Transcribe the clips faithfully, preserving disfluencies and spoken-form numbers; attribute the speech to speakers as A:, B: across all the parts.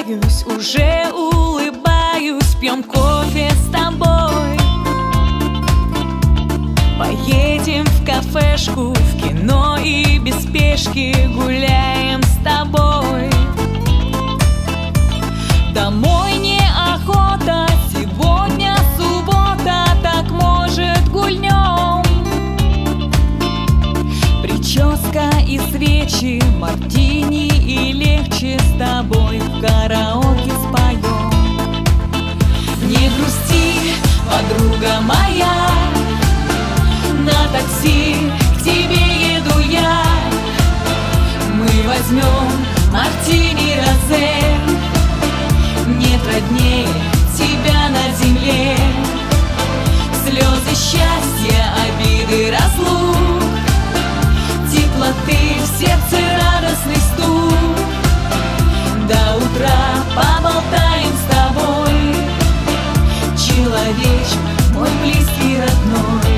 A: улыбаюсь, уже улыбаюсь. Пьем кофе с тобой, поедем в кафешку, в кино и без спешки гуляем с тобой. Домой неохота, сегодня суббота, так может гульнем. Прическа и свечи, мартини и легче с тобой в караоке споем. Не грусти, подруга моя, на такси к тебе еду я. Мы возьмем мартини розе, нет роднее тебя на земле. Слезы счастья, обиды, разлук, теплоты в сердце, радостный стук. До утра поболтаем с тобой, человечек мой близкий, родной.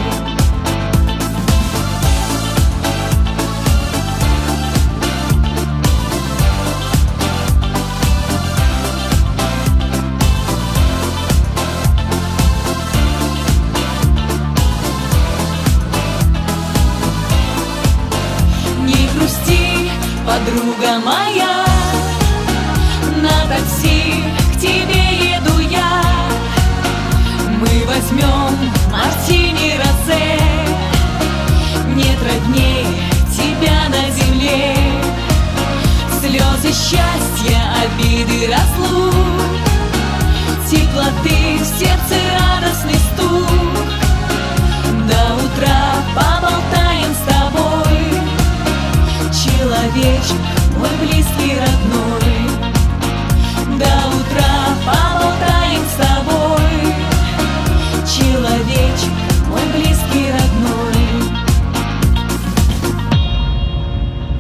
A: Подруга моя, на такси к тебе еду я. Мы возьмем мартини розе, нет роднее тебя на земле. Слезы счастья, обиды, разлук, теплоты в сердце, радостный стук. До утра поболтаем с тобой, человечек мой близкий, родной.